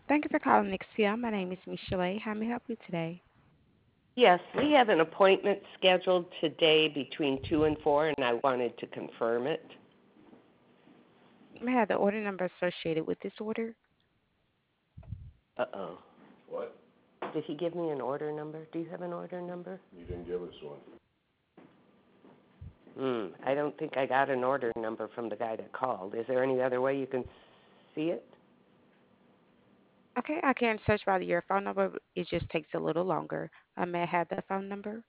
Thank you for calling Nixia. My name is Michelle. How may I help you today? Yes, we have an appointment scheduled today between 2 and 4, and I wanted to confirm it. May I have the order number associated with this order? Uh-oh. What? Did he give me an order number? Do you have an order number? You didn't give us one. I don't think I got an order number from the guy that called. Is there any other way you can see it? Okay, I can search by your phone number. It just takes a little longer. May I have the phone number?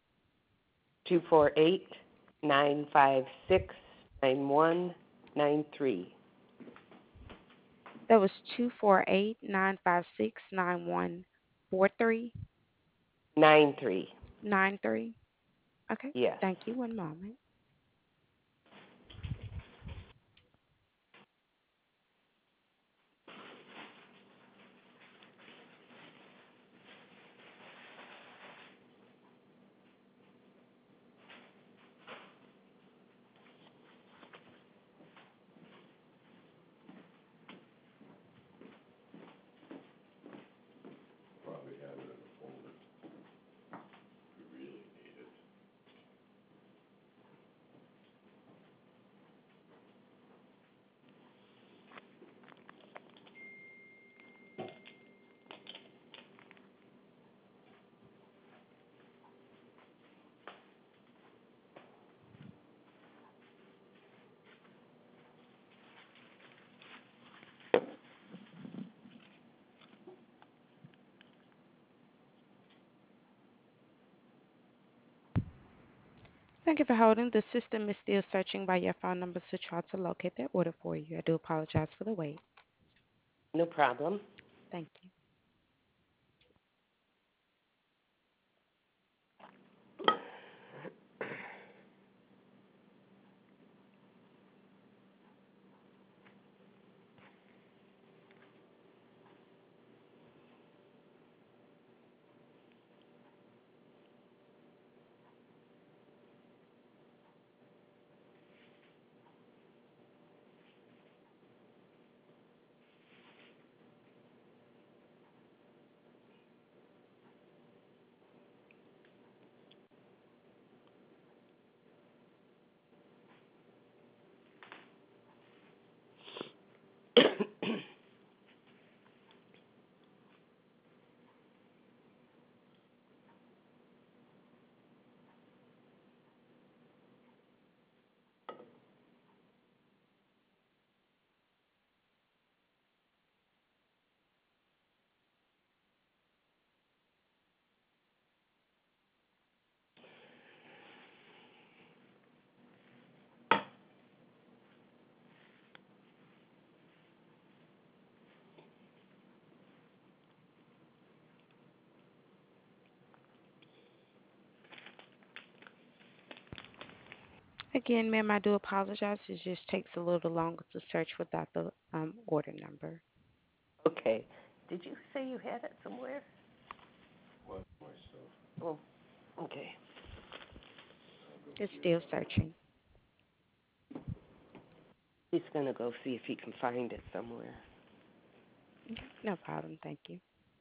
248-956-9193. That was 248-956-914393. 93. Okay, Yes. thank you. One moment. Probably have it in a folder. We really need it. Thank you for holding. The system is still searching by your phone number to try to locate that order for you. I do apologize for the wait. No problem. Thank you. Again, ma'am, I do apologize. It just takes a little longer to search without the order number. Okay. Did you say you had it somewhere? What myself? Oh, okay. I'll go It's see still if I can. searching. He's going to go see if he can find it somewhere. Okay, no problem. Thank you.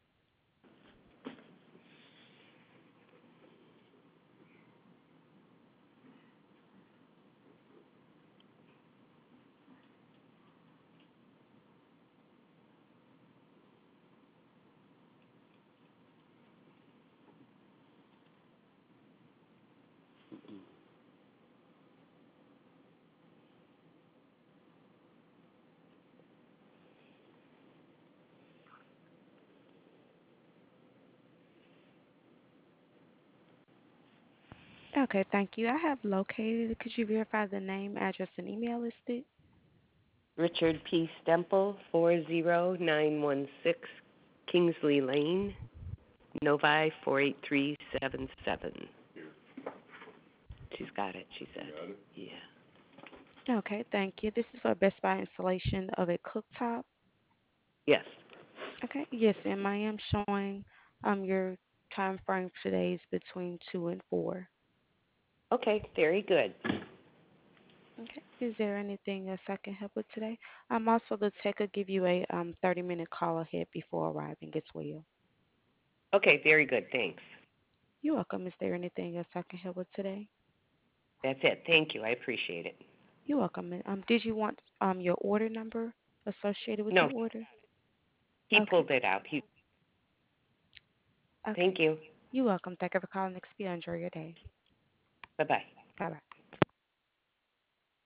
Okay, thank you. I have located it. Could you verify the name, address, and email listed? Richard P. Stemple, 40916 Kingsley Lane, Novi 48377. Here, She's got it, she you said. got it? Yeah. Okay, thank you. This is for Best Buy installation of a cooktop. Yes. Okay, yes, ma'am. I am showing your time frame today is between 2 and 4. Okay, very good. Okay. Is there anything else I can help with today? Also, the tech will give you a 30-minute call ahead before arriving as well. Okay, very good. Thanks. You're welcome. Is there anything else I can help with today? That's it. Thank you. I appreciate it. You're welcome. And, did you want your order number associated with No, your order? he Okay. pulled it out. Okay. Thank you. You're welcome. Thank you for calling XP. Enjoy your day. Bye bye. Bye bye.